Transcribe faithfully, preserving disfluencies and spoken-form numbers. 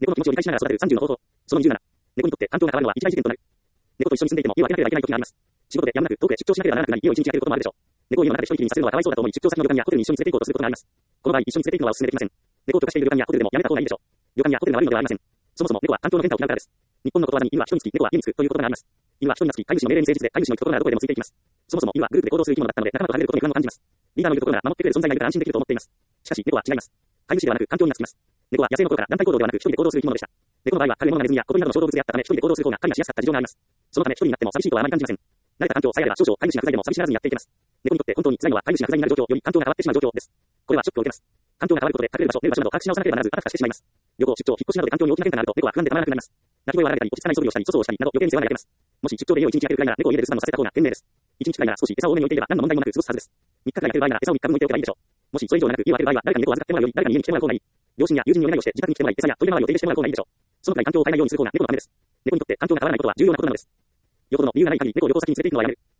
猫の気持ちを理解しながら育てるさんじゅうの方法。そのにじゅうなな。猫にとって環境が変わるのは一大事件となる。猫と一緒に住んでいても家を空けなければいけない時があります。仕事でやむなく遠くへ出張しなければならなくなり家を一日空けることもあるでしょう。猫を家の中で一人きりにさせるのはかわいそうだと思い出張先の旅館やホテルに一緒に連れて行こうとすることがあります。この場合一緒に連れて行くのはお勧めできません。猫を許可している旅館やホテルでもやめた方がいいでしょう。旅館やホテルが悪いのではありません。そもそも猫は環境の変化を嫌うからです。日本のことわざに犬は人につき猫は家につくという言葉があります。犬は人につき飼い主の命令に誠実で飼い主の行くところならどこへでもついていきます。そもそも犬はグループで行動する生き物だったので仲間と離れることに不安を感じます。リーダーのいるところなら守ってくれる存在がいるから安心できると思っています。しかし猫は違います。飼い主ではなく環境に懐きます。猫は野生の頃から団体行動ではなく一人で行動する生き物でした。猫の場合は彼のネズミや小鳥などの小動物であったため一人で行動する方が狩りがしやすかった事情があります。そのため一人になっても寂しいとはあまり感じません。慣れた環境さえあれば少々飼い主が不在でも寂しがらずにやっていけます。猫にとって本当に辛いのは飼い主が不在になる状況より環境が変わってしまう状況です。これはショックを受けます。環境が変わることで隠れる場所、寝る場所などを把握し直さなければならずあたふたしてしまいます。旅行、出張、引っ越しなどで環境に大きな変化があると猫は不安でたまらなくなります。鳴き声を荒げたり、落ち着かない素振りをしたり、粗相をしたりなど余計に世話が焼けます。もし出張で家を一日空けるくらいなら猫を家で留守番をさせた方が賢明です。一日くらいなら少し餌を多めに置いていれば何の問題もなく過ごすはずです。三日くらい空ける場合なら餌を三日分置いておけばいいでしょう。もしそれ以上なく家を空ける場合は誰かに猫を預かってもらうより誰かに家に来てもらう方がいい。両親や友人にお願いをして自宅に来てもらい餌やトイレ周りを手入れしてもらう方がいいでしょう。そのくらい環境を変えないようにする方が猫のためです。猫にとって環境が変わらないことは重要なことなのです。よほどの理由がない限り猫を旅行先に連れて行くのはやめる。